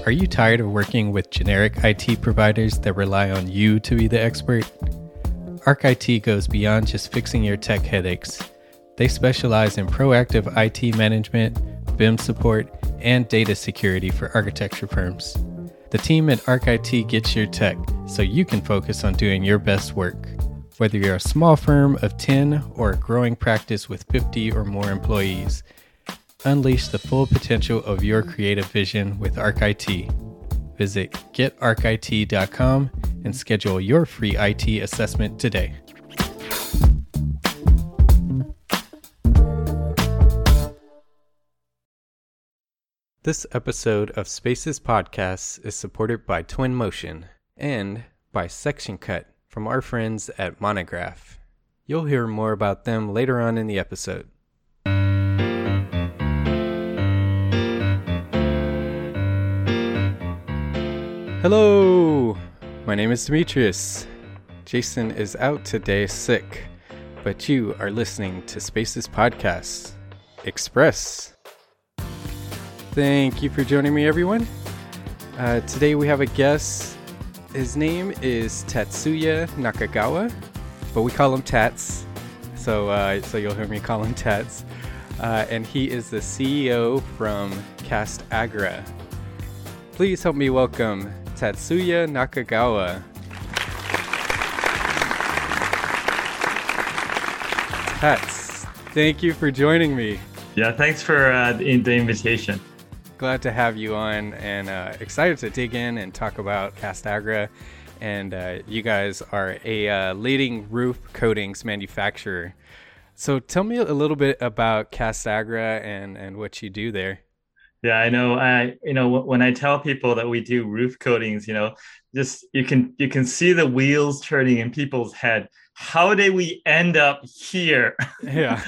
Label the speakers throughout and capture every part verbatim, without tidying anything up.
Speaker 1: Are you tired of working with generic I T providers that rely on you to be the expert? ArcIT goes beyond just fixing your tech headaches. They specialize in proactive I T management, V I M support, and data security for architecture firms. The team at ArcIT gets your tech so you can focus on doing your best work. Whether you're a small firm of ten or a growing practice with fifty or more employees, unleash the full potential of your creative vision with ArcIT. Visit get arc I T dot com and schedule your free I T assessment today. This episode of Spaces Podcasts is supported by Twinmotion and by Section Cut from our friends at Monograph. You'll hear more about them later on in the episode. Hello, my name is Demetrius. Jason is out today sick, but you are listening to Spaces Podcasts Express. Thank you for joining me, everyone. Uh, today we have a guest. His name is Tatsuya Nakagawa, but we call him Tats, so uh, so you'll hear me call him Tats. Uh, and he is the C E O from Castagra. Please help me welcome Tatsuya Nakagawa. Tats, thank you for joining me.
Speaker 2: Yeah, thanks for uh, the, the invitation.
Speaker 1: Glad to have you on, and uh, excited to dig in and talk about Castagra. And uh, you guys are a uh, leading roof coatings manufacturer. So tell me a little bit about Castagra and, and what you do there.
Speaker 2: Yeah, I know. I you know when I tell people that we do roof coatings, you know, just you can you can see the wheels turning in people's head. How did we end up here?
Speaker 1: Yeah,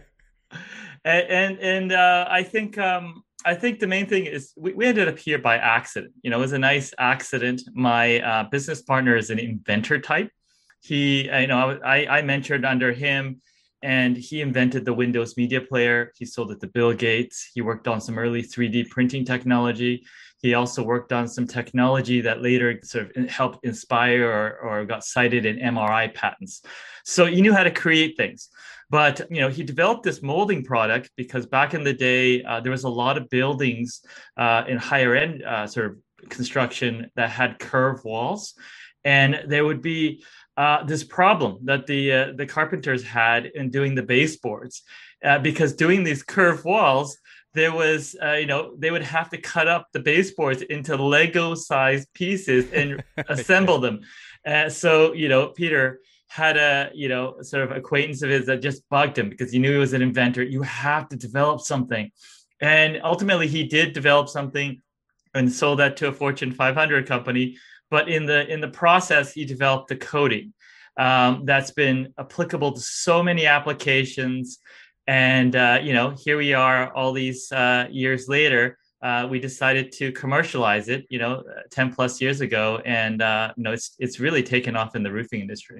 Speaker 2: and and, and uh, I think. Um, I think the main thing is we, we ended up here by accident. You know, it was a nice accident. My uh, business partner is an inventor type. He, you know, I, I mentored under him, and he invented the Windows Media Player. He sold it to Bill Gates. He worked on some early three D printing technology. He also worked on some technology that later sort of helped inspire or, or got cited in M R I patents. So he knew how to create things. But, you know, he developed this molding product because back in the day, uh, there was a lot of buildings uh, in higher end uh, sort of construction that had curved walls. And there would be uh, this problem that the uh, the carpenters had in doing the baseboards, uh, because doing these curved walls, there was, uh, you know, they would have to cut up the baseboards into Lego-sized pieces and assemble them. Uh, so, you know, Peter had a, you know, sort of acquaintance of his that just bugged him because he knew he was an inventor. You have to develop something. And ultimately he did develop something and sold that to a Fortune five hundred company. But in the in the process, he developed the coating um, that's been applicable to so many applications. And, uh, you know, here we are all these uh, years later. Uh, we decided to commercialize it, you know, ten plus years ago. And, uh, you know, it's it's really taken off in the roofing industry.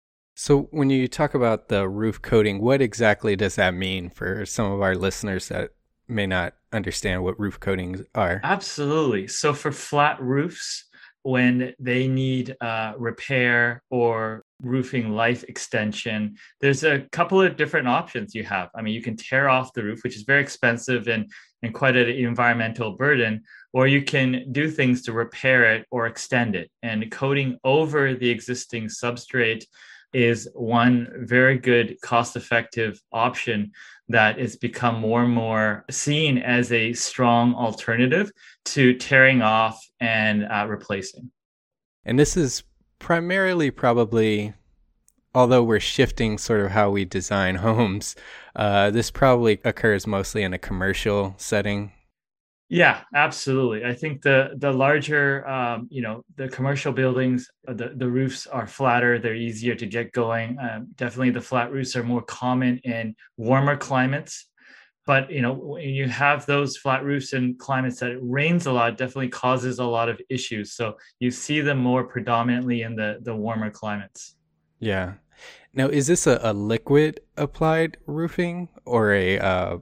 Speaker 1: So when you talk about the roof coating, what exactly does that mean for some of our listeners that may not understand what roof coatings are?
Speaker 2: Absolutely. So for flat roofs, when they need uh, repair or roofing life extension, there's a couple of different options you have. I mean, you can tear off the roof, which is very expensive and, and quite an environmental burden, or you can do things to repair it or extend it. And coating over the existing substrate is one very good cost-effective option that has become more and more seen as a strong alternative to tearing off and uh, replacing.
Speaker 1: And this is primarily probably, although we're shifting sort of how we design homes, uh, this probably occurs mostly in a commercial setting.
Speaker 2: Yeah, absolutely. I think the the larger, um, you know, the commercial buildings, the, the roofs are flatter. They're easier to get going. Um, definitely the flat roofs are more common in warmer climates. But, you know, when you have those flat roofs in climates that it rains a lot, it definitely causes a lot of issues. So you see them more predominantly in the, the warmer climates.
Speaker 1: Yeah. Now, is this a, a liquid applied roofing or a uh,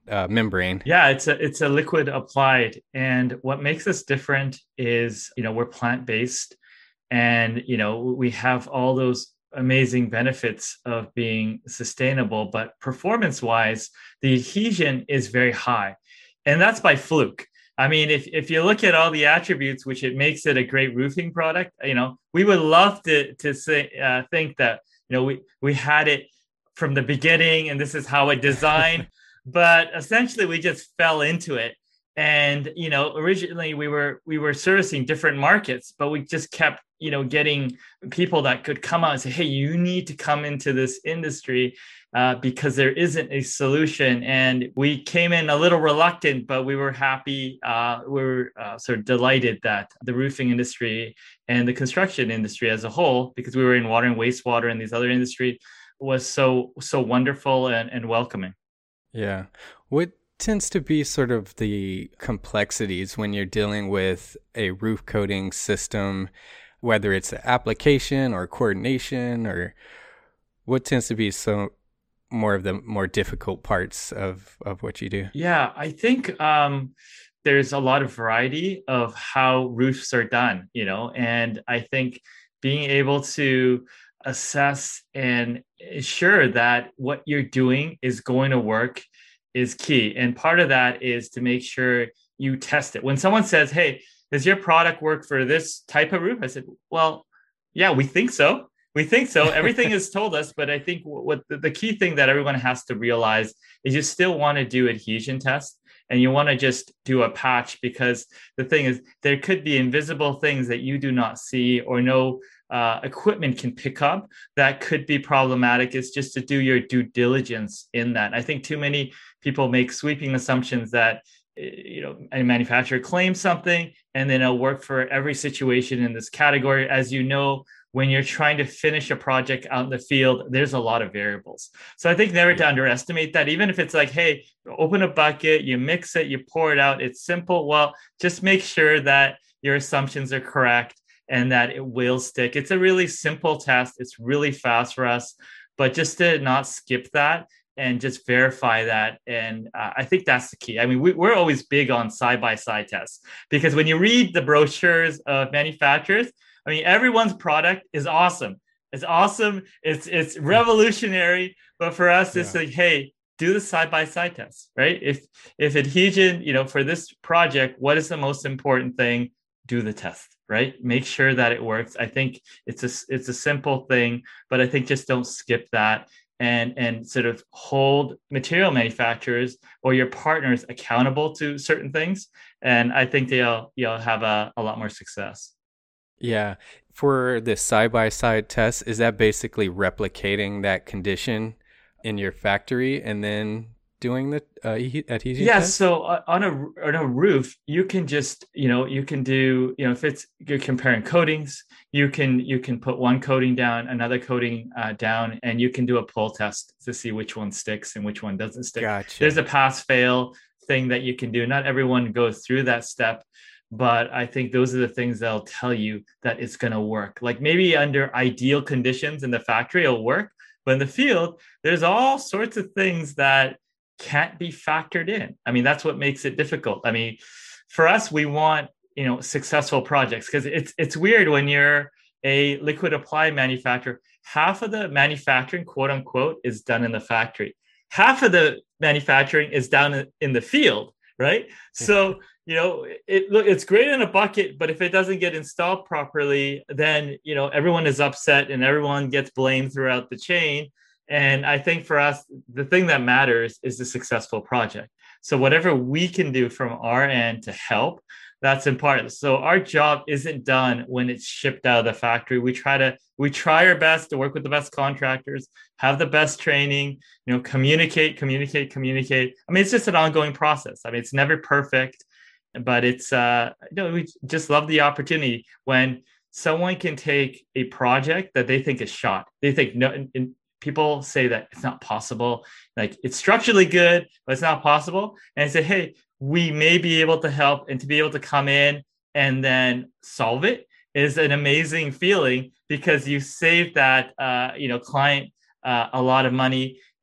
Speaker 1: uh, membrane?
Speaker 2: Yeah, it's a it's a liquid applied, and what makes us different is, you know, we're plant-based, and you know we have all those amazing benefits of being sustainable, but performance-wise, the adhesion is very high, and that's by fluke. I mean, if if you look at all the attributes, which it makes it a great roofing product, you know, we would love to to say uh, think that you know we we had it from the beginning, and this is how it designed. But essentially we just fell into it, and you know originally we were we were servicing different markets, but we just kept you know getting people that could come out and say, hey, you need to come into this industry uh, because there isn't a solution. And we came in a little reluctant, but we were happy. Uh, we were uh, sort of delighted that the roofing industry and the construction industry as a whole, because we were in water and wastewater and these other industries, was so so wonderful and, and welcoming.
Speaker 1: Yeah. What tends to be sort of the complexities when you're dealing with a roof coating system, whether it's an application or coordination, or what tends to be so more of the more difficult parts of, of what you do?
Speaker 2: Yeah, I think um, there's a lot of variety of how roofs are done, you know, and I think being able to assess and ensure that what you're doing is going to work is key. And part of that is to make sure you test it. When someone says, hey, does your product work for this type of roof? I said, well, yeah, we think so. We think so. Everything is told us. But I think what the, the key thing that everyone has to realize is you still want to do adhesion tests, and you want to just do a patch, because the thing is there could be invisible things that you do not see or no uh, equipment can pick up that could be problematic. Is just to do your due diligence in that. I think too many people make sweeping assumptions that you know a manufacturer claims something and then it'll work for every situation in this category. As you know, when you're trying to finish a project out in the field, there's a lot of variables. So I think never to underestimate that. Even if it's like, hey, open a bucket, you mix it, you pour it out, it's simple. Well, just make sure that your assumptions are correct and that it will stick. It's a really simple test. It's really fast for us, but just to not skip that and just verify that. And uh, I think that's the key. I mean, we, we're always big on side-by-side tests, because when you read the brochures of manufacturers, I mean, everyone's product is awesome. It's awesome. It's it's revolutionary. But for us, yeah. It's like, hey, do the side-by-side test, right? If if adhesion, you know, for this project, what is the most important thing? Do the test, right? Make sure that it works. I think it's a it's a simple thing, but I think just don't skip that, and and sort of hold material manufacturers or your partners accountable to certain things. And I think they'll you'll have a, a lot more success.
Speaker 1: Yeah. For this side-by-side test, is that basically replicating that condition in your factory and then doing the uh, adhesion
Speaker 2: yeah,
Speaker 1: test?
Speaker 2: So uh, on a on a roof, you can just, you know, you can do, you know, if it's you're comparing coatings, you can you can put one coating down, another coating uh, down, and you can do a pull test to see which one sticks and which one doesn't stick.
Speaker 1: Gotcha.
Speaker 2: There's a pass-fail thing that you can do. Not everyone goes through that step, but I think those are the things that'll tell you that it's going to work. Like maybe under ideal conditions in the factory, it'll work, but in the field, there's all sorts of things that can't be factored in. I mean, that's what makes it difficult. I mean, for us, we want, you know, successful projects, because it's it's weird when you're a liquid apply manufacturer. Half of the manufacturing, quote unquote, is done in the factory. Half of the manufacturing is down in the field, right? So, you know, it look, it's great in a bucket, but if it doesn't get installed properly, then, you know, everyone is upset and everyone gets blamed throughout the chain. And I think for us, the thing that matters is the successful project. So whatever we can do from our end to help, that's important. So our job isn't done when it's shipped out of the factory. We try to we try our best to work with the best contractors, have the best training, you know, communicate, communicate, communicate. I mean, it's just an ongoing process. I mean, it's never perfect, but it's uh, you know, we just love the opportunity when someone can take a project that they think is shot. They think no. In, in, people say that it's not possible, like it's structurally good, but it's not possible. And I say, hey, we may be able to help, and to be able to come in and then solve it is an amazing feeling, because you save that, uh, you know, client uh, a lot of money.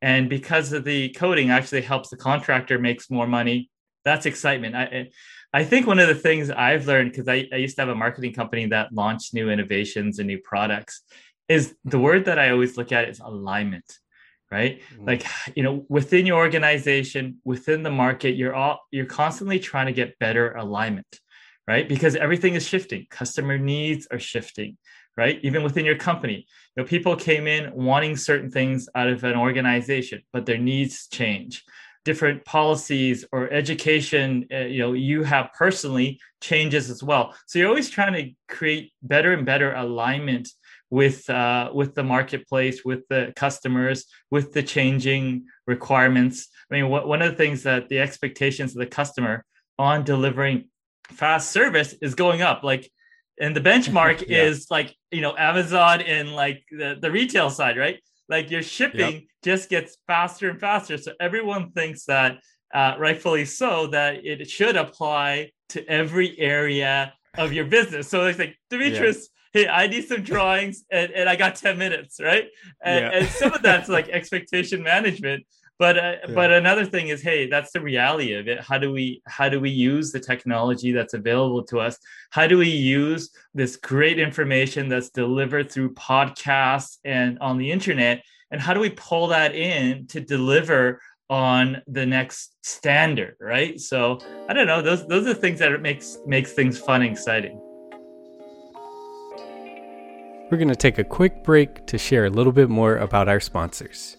Speaker 2: And because of the coding actually helps the contractor makes more money. That's excitement. I, I think one of the things I've learned, because I, I used to have a marketing company that launched new innovations and new products, is the word that I always look at is alignment, right? Mm. Like, you know, within your organization, within the market, you're all you're constantly trying to get better alignment, right? Because everything is shifting. Customer needs are shifting, right? Even within your company, you know, people came in wanting certain things out of an organization, but their needs change. Different policies or education, uh, you know, you have personally changes as well. So you're always trying to create better and better alignment with uh, with the marketplace, with the customers, with the changing requirements. I mean, what, one of the things that the expectations of the customer on delivering fast service is going up. Like, and the benchmark yeah. is like, you know, Amazon and like the, the retail side, right? Like your shipping yep. just gets faster and faster. So everyone thinks that, uh, rightfully so, that it should apply to every area of your business. So it's like, Demetrius, yeah. hey, I need some drawings and, and I got ten minutes, right? And, yeah. and some of that's like expectation management. But uh, yeah. but another thing is, hey, that's the reality of it. How do we how do we use the technology that's available to us? How do we use this great information that's delivered through podcasts and on the internet? And how do we pull that in to deliver on the next standard, right? So I don't know. Those those are things that makes makes things fun and exciting.
Speaker 1: We're going to take a quick break to share a little bit more about our sponsors.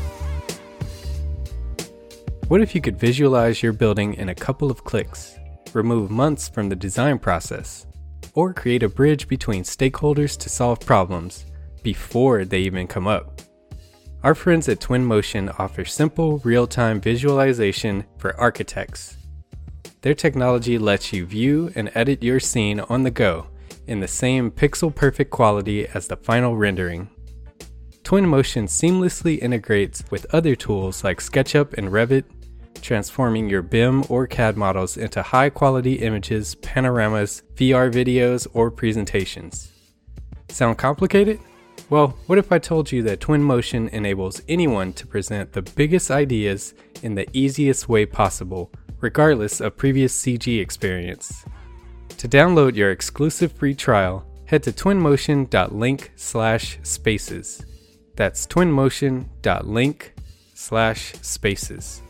Speaker 1: What if you could visualize your building in a couple of clicks, remove months from the design process, or create a bridge between stakeholders to solve problems before they even come up? Our friends at Twinmotion offer simple, real-time visualization for architects. Their technology lets you view and edit your scene on the go in the same pixel-perfect quality as the final rendering. Twinmotion seamlessly integrates with other tools like SketchUp and Revit, transforming your B I M or C A D models into high-quality images, panoramas, V R videos, or presentations. Sound complicated? Well, what if I told you that Twinmotion enables anyone to present the biggest ideas in the easiest way possible, regardless of previous C G experience? To download your exclusive free trial, head to twinmotion.link slash spaces. That's twinmotion.link slash spaces.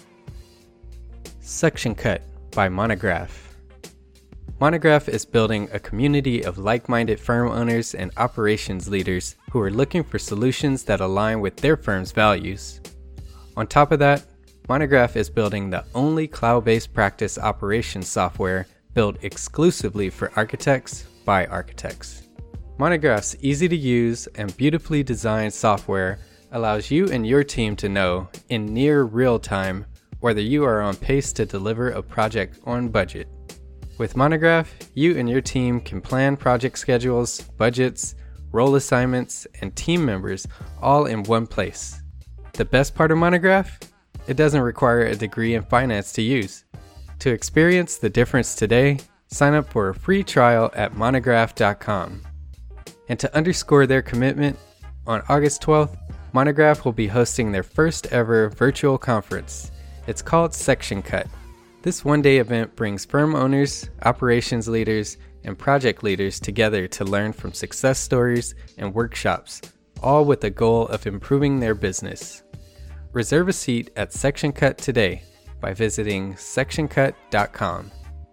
Speaker 1: Section Cut by Monograph. Monograph is building a community of like-minded firm owners and operations leaders who are looking for solutions that align with their firm's values. On top of that, Monograph is building the only cloud-based practice operations software built exclusively for architects by architects. Monograph's easy-to-use and beautifully designed software allows you and your team to know, in near real time, whether you are on pace to deliver a project on budget. With Monograph, you and your team can plan project schedules, budgets, role assignments, and team members all in one place. The best part of Monograph? It doesn't require a degree in finance to use. To experience the difference today, sign up for a free trial at monograph dot com. And to underscore their commitment, on August twelfth, Monograph will be hosting their first ever virtual conference. It's called Section Cut. This one-day event brings firm owners, operations leaders, and project leaders together to learn from success stories and workshops, all with the goal of improving their business. Reserve a seat at Section Cut today by visiting section cut dot com.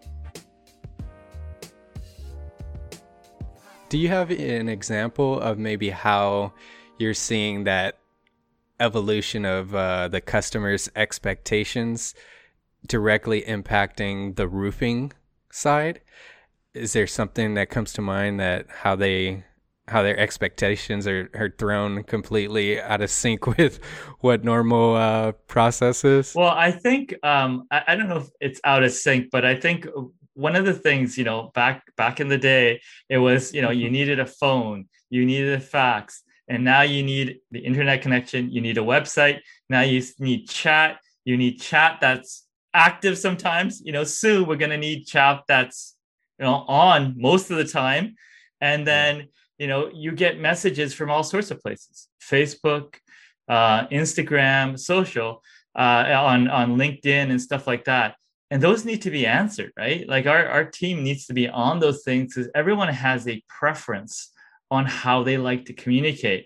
Speaker 1: Do you have an example of maybe how you're seeing that evolution of uh, the customer's expectations directly impacting the roofing side? Is there something that comes to mind that how they how their expectations are, are thrown completely out of sync with what normal uh, process is?
Speaker 2: Well, I think um, I, I don't know if it's out of sync, but I think one of the things, you know, back back in the day, it was, you know, you needed a phone, you needed a fax. And now you need the internet connection. You need a website. Now you need chat. You need chat that's active sometimes. You know, soon we're going to need chat that's, you know, on most of the time. And then, you know, you get messages from all sorts of places. Facebook, uh, Instagram, social, uh, on on LinkedIn and stuff like that. And those need to be answered, right? Like our, our team needs to be on those things because everyone has a preference on how they like to communicate.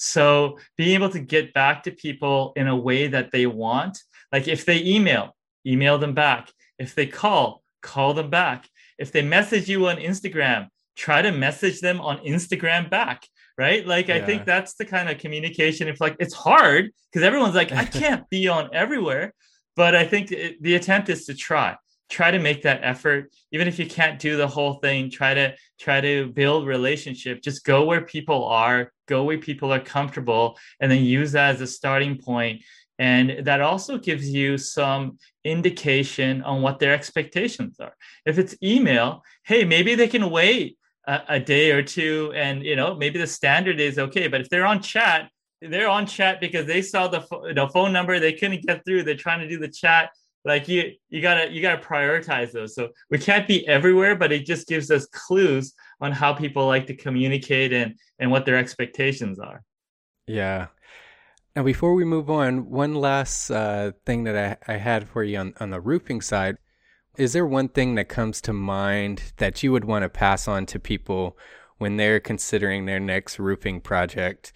Speaker 2: So being able to get back to people in a way that they want, like if they email, email them back. If they call, call them back. If they message you on Instagram, try to message them on Instagram back, right? Like, yeah. I think that's the kind of communication. If like, it's hard because everyone's like, I can't be on everywhere. But I think it, the attempt is to try, try to make that effort. Even if you can't do the whole thing, try to try to build relationship. Just go where people are, go where people are comfortable, and then use that as a starting point. And that also gives you some indication on what their expectations are. If it's email, hey, maybe they can wait a, a day or two, and you know maybe the standard is okay. But if they're on chat, they're on chat because they saw the, the phone number, they couldn't get through, they're trying to do the chat. Like you you gotta you gotta prioritize those. So we can't be everywhere, but it just gives us clues on how people like to communicate and and what their expectations are.
Speaker 1: Yeah. Now before we move on, one last uh, thing that I, I had for you on, on the roofing side. Is there one thing that comes to mind that you would want to pass on to people when they're considering their next roofing project?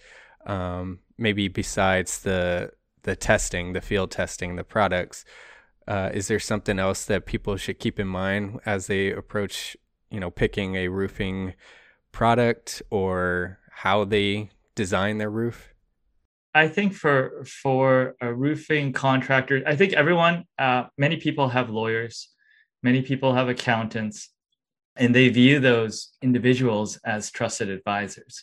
Speaker 1: Um, maybe besides the the testing, the field testing, the products, uh, is there something else that people should keep in mind as they approach, you know, picking a roofing product or how they design their roof?
Speaker 2: I think for for a roofing contractor, I think everyone, uh, many people have lawyers, many people have accountants, and they view those individuals as trusted advisors.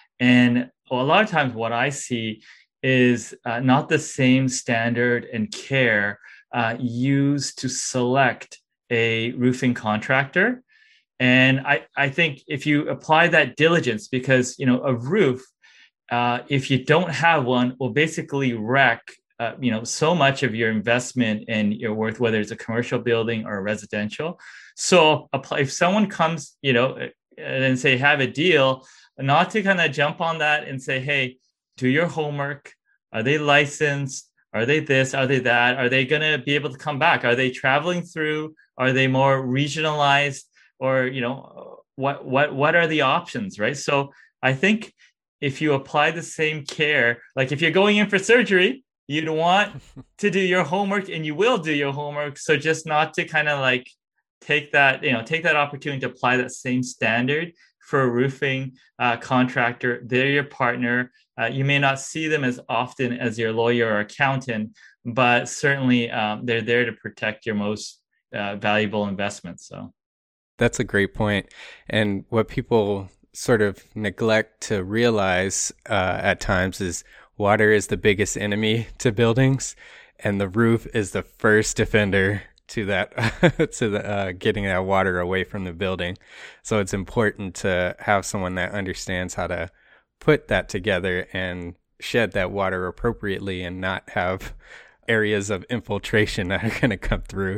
Speaker 2: And well, a lot of times what I see is uh, not the same standard and care uh, used to select a roofing contractor. And I, I think if you apply that diligence, because, you know, a roof, uh, if you don't have one, will basically wreck, uh, you know, so much of your investment and your worth, whether it's a commercial building or a residential. So apply, if someone comes, you know, and say, have a deal, not to kind of jump on that and say, hey, do your homework. Are they licensed? Are they this? Are they that? Are they going to be able to come back? Are they traveling through? Are they more regionalized? Or, you know, what what what are the options, right? So I think if you apply the same care, like if you're going in for surgery, you'd want to do your homework, and you will do your homework. So just not to kind of like take that, you know, take that opportunity to apply that same standard for a roofing uh, contractor. They're your partner. Uh, you may not see them as often as your lawyer or accountant, but certainly um, they're there to protect your most uh, valuable investments. So
Speaker 1: that's a great point. And what people sort of neglect to realize uh, at times is water is the biggest enemy to buildings, and the roof is the first defender to that, to the uh, getting that water away from the building. So it's important to have someone that understands how to put that together and shed that water appropriately and not have areas of infiltration that are going to come through.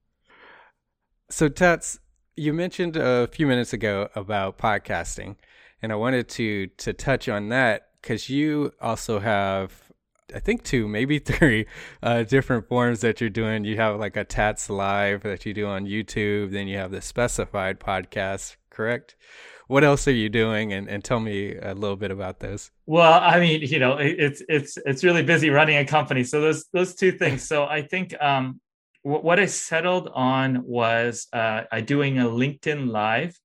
Speaker 1: So Tats, you mentioned a few minutes ago about podcasting, and I wanted to to touch on that because you also have, I think two, maybe three uh, different forms that you're doing. You have like a Tats Live that you do on YouTube. Then you have the Specified podcast, correct? What else are you doing? And, and tell me a little bit about those.
Speaker 2: Well, I mean, you know, it, it's it's it's really busy running a company. So those those two things. So I think um, w- what I settled on was uh, I doing a LinkedIn Live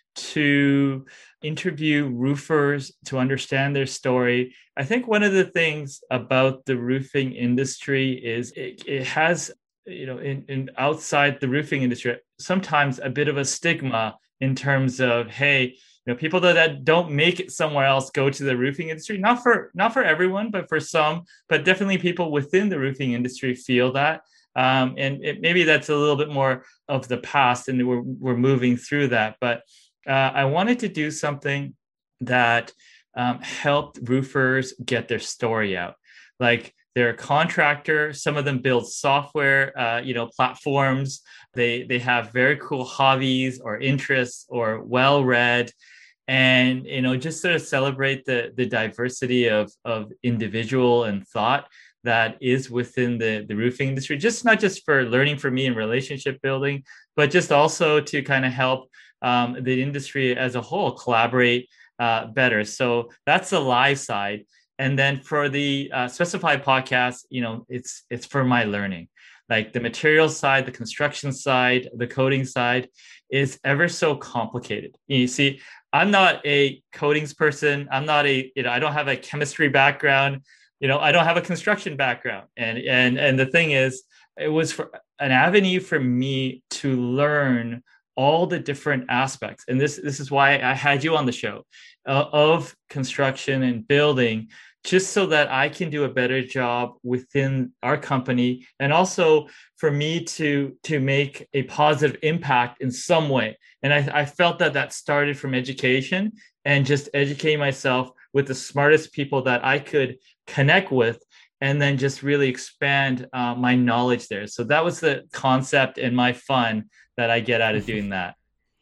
Speaker 2: to interview roofers to understand their story. I think one of the things about the roofing industry is it, it has, you know, in, in outside the roofing industry, sometimes a bit of a stigma in terms of, hey, you know, people that, that don't make it somewhere else go to the roofing industry. Not for not for everyone, but for some, but definitely people within the roofing industry feel that. Um, and it, maybe that's a little bit more of the past, and we're we're moving through that. But Uh, I wanted to do something that um, helped roofers get their story out. Like they're a contractor. Some of them build software, uh, you know, platforms. They they have very cool hobbies or interests or well-read. and you know just sort of celebrate the the diversity of of individual and thought that is within the the roofing industry, just not just for learning for me and relationship building, but just also to kind of help um, the industry as a whole collaborate uh, better. So that's the live side. And then for the uh, specified podcast, you know, it's it's for my learning. Like the material side, the construction side, the coding side is ever so complicated. You see, I'm not a coatings person. I'm not a, you know, I don't have a chemistry background. You know, I don't have a construction background. And and and the thing is, it was for an avenue for me to learn all the different aspects. And this this is why I had you on the show uh, of construction and building, just so that I can do a better job within our company, and also for me to to make a positive impact in some way. And I, I felt that that started from education and just educating myself with the smartest people that I could connect with, and then just really expand uh, my knowledge there. So that was the concept and my fun that I get out of doing that.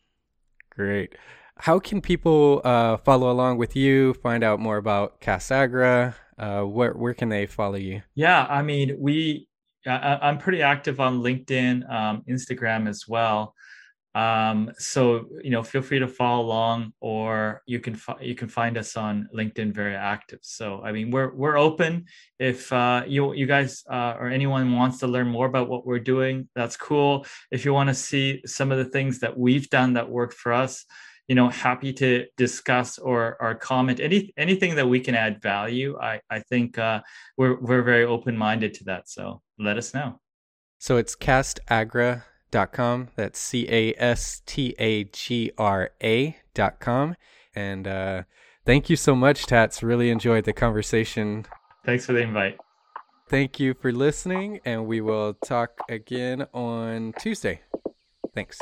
Speaker 1: Great. How can people uh, follow along with you, find out more about CastAgra? Uh, where where can they follow you?
Speaker 2: Yeah, I mean, we I, I'm pretty active on LinkedIn, um, Instagram as well. Um, so you know, feel free to follow along, or you can fi- you can find us on LinkedIn, very active. So I mean, we're we're open. If uh, you you guys uh, or anyone wants to learn more about what we're doing, that's cool. If you want to see some of the things that we've done that worked for us, you know, happy to discuss or or comment any anything that we can add value. I I think uh, we're we're very open minded to that. So let us know.
Speaker 1: So it's CastAgra dot com. That's C A S T A G R A dot com. And uh, thank you so much, Tats. Really enjoyed the conversation.
Speaker 2: Thanks for the invite.
Speaker 1: Thank you for listening, and we will talk again on Tuesday. Thanks.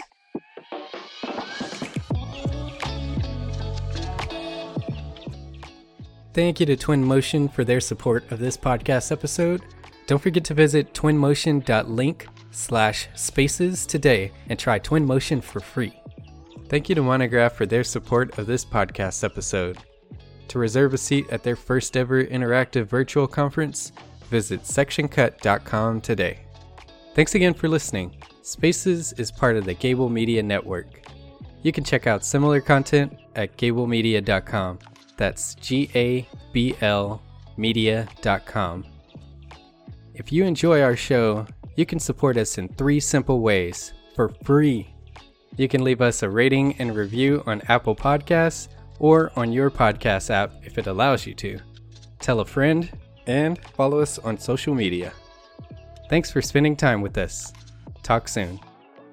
Speaker 1: Thank you to Twinmotion for their support of this podcast episode. Don't forget to visit twinmotion dot link slash spaces today and try Twinmotion for free. Thank you to Monograph for their support of this podcast episode. To reserve a seat at their first ever interactive virtual conference, visit section cut dot com today. Thanks again for listening. Spaces is part of the Gable Media Network. You can check out similar content at gable media dot com. That's G A B L media dot com. If you enjoy our show, you can support us in three simple ways for free. You can leave us a rating and review on Apple Podcasts or on your podcast app if it allows you to. Tell a friend and follow us on social media. Thanks for spending time with us. Talk soon.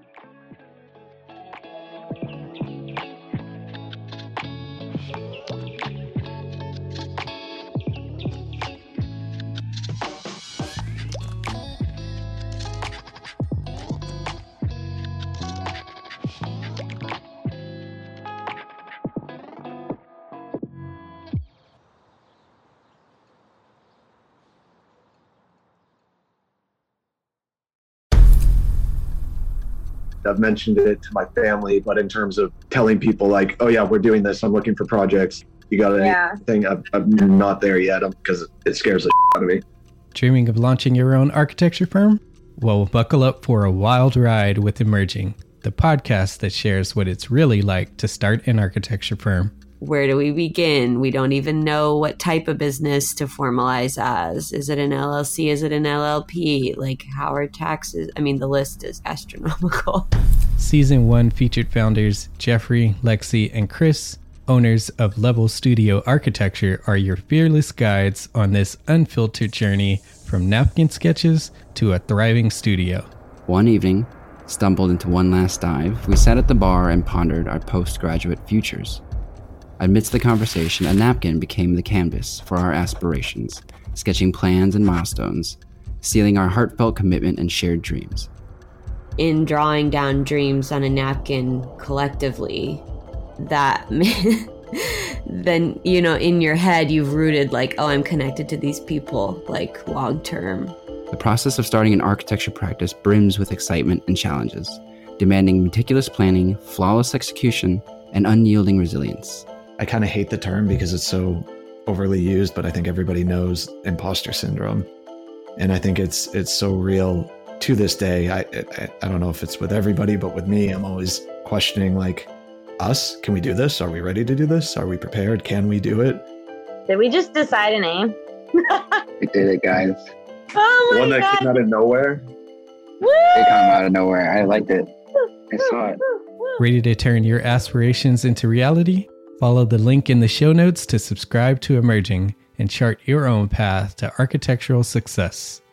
Speaker 3: I've mentioned it to my family, but in terms of telling people like, oh yeah, we're doing this, I'm looking for projects, you got
Speaker 4: yeah.
Speaker 3: anything, I'm, I'm not there yet because it scares the shit out of me.
Speaker 1: Dreaming of launching your own architecture firm? Well, buckle up for a wild ride with Emerging, the podcast that shares what it's really like to start an architecture firm.
Speaker 4: Where do we begin? We don't even know what type of business to formalize as. Is it an L L C? Is it an L L P? Like, how are taxes? I mean, the list is astronomical.
Speaker 1: Season one featured founders Jeffrey, Lexi, and Chris, owners of Level Studio Architecture, are your fearless guides on this unfiltered journey from napkin sketches to a thriving studio.
Speaker 5: One evening, stumbled into one last dive, we sat at the bar and pondered our postgraduate futures. Amidst the conversation, a napkin became the canvas for our aspirations, sketching plans and milestones, sealing our heartfelt commitment and shared dreams.
Speaker 4: In drawing down dreams on a napkin collectively, that then, you know, in your head, you've rooted like, oh, I'm connected to these people, like long term.
Speaker 5: The process of starting an architecture practice brims with excitement and challenges, demanding meticulous planning, flawless execution, and unyielding resilience.
Speaker 3: I kind of hate the term because it's so overly used, but I think everybody knows imposter syndrome. And I think it's it's so real to this day. I, I I don't know if it's with everybody, but with me, I'm always questioning, like, us, can we do this? Are we ready to do this? Are we prepared? Can we do it?
Speaker 6: Did we just decide a name?
Speaker 7: We did it, guys.
Speaker 6: Oh my
Speaker 3: One that
Speaker 6: God.
Speaker 3: came out of nowhere.
Speaker 6: Woo!
Speaker 7: It came out of nowhere. I liked it. I saw it.
Speaker 1: Ready to turn your aspirations into reality? Follow the link in the show notes to subscribe to Emerging and chart your own path to architectural success.